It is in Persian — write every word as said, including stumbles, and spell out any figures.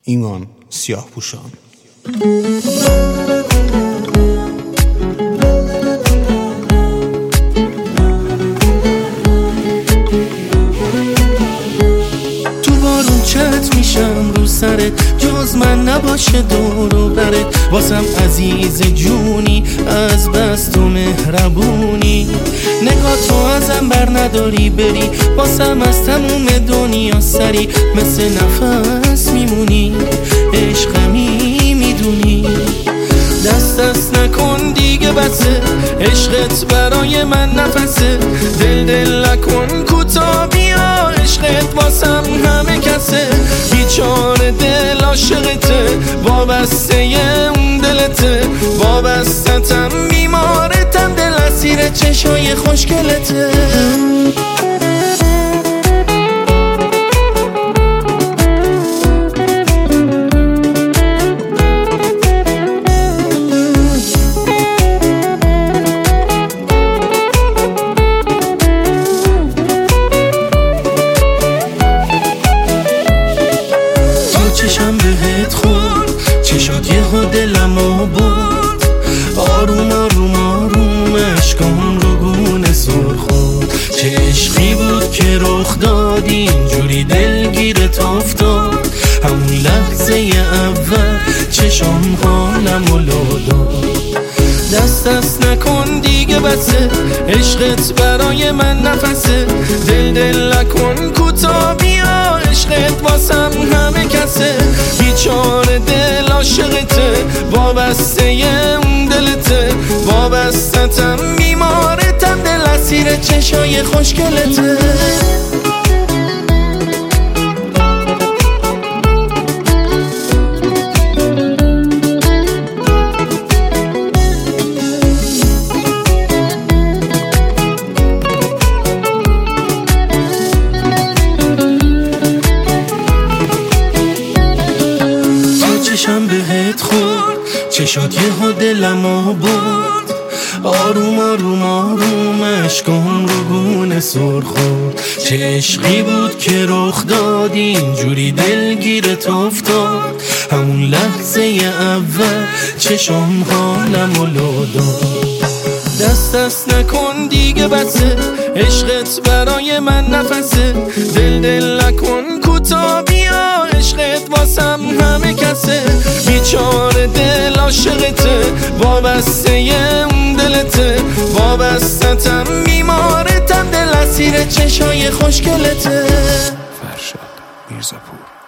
ایمان سیاه پوشان. تو بارون چت میشم رو سرت، جز من نباشه دور و برت، واسم عزیز جونی از بس تو مهربونی. نگاه تو ازم بر نداری بری، واسم از تموم دنیا سری، مثل نفس میمونی عشقمی میدونی. دست دست نکن دیگه بسه، عشقت برای من نفسه، دل دل نکن کوتا بیا، عشقت واسم همه کسه. بیچاره دل عاشقته، وابسته اون دلته، وابستتم بیمارتم، دل اسیر چشای خوشگلته. چشم بهت خورد، چشات یهو دلمو برد، آروم آروم آروم اشکام رو گونه سر خورد. چه عشقی بود که رخ دادی اینجوری دلگیرت افتاد، همون لحظه اول چشام حالمو لو داد. دست دست نکن دیگه بسه، عشقت برای من نفسه، دل دل نکن کوتا بیا، عشقت واسم همه کسه. بیچاره دل عاشقته، وابسته اون دلته، وابستتم بیمارتم، دل اسیر چشای خوشگلته. چشم بهت خورد، چشات یهو دلمو برد، آروم آروم آروم اشکام رو گونه سر خورد. چه عشقی بود که رخ دادی اینجوری دلگیرت افتاد، همون لحظه اول چشام حالمو لو داد. دست دست نکن دیگه بسه، عشقت برای من نفسه، دل دل نکن کوتا بیا، عشقت واسم همه کسه. بیچاره دل عاشقته، وابسته اون دلته، وابستتم بیمارتم، دل اسیر چشای خوشگلته. فرشاد میرزاپور.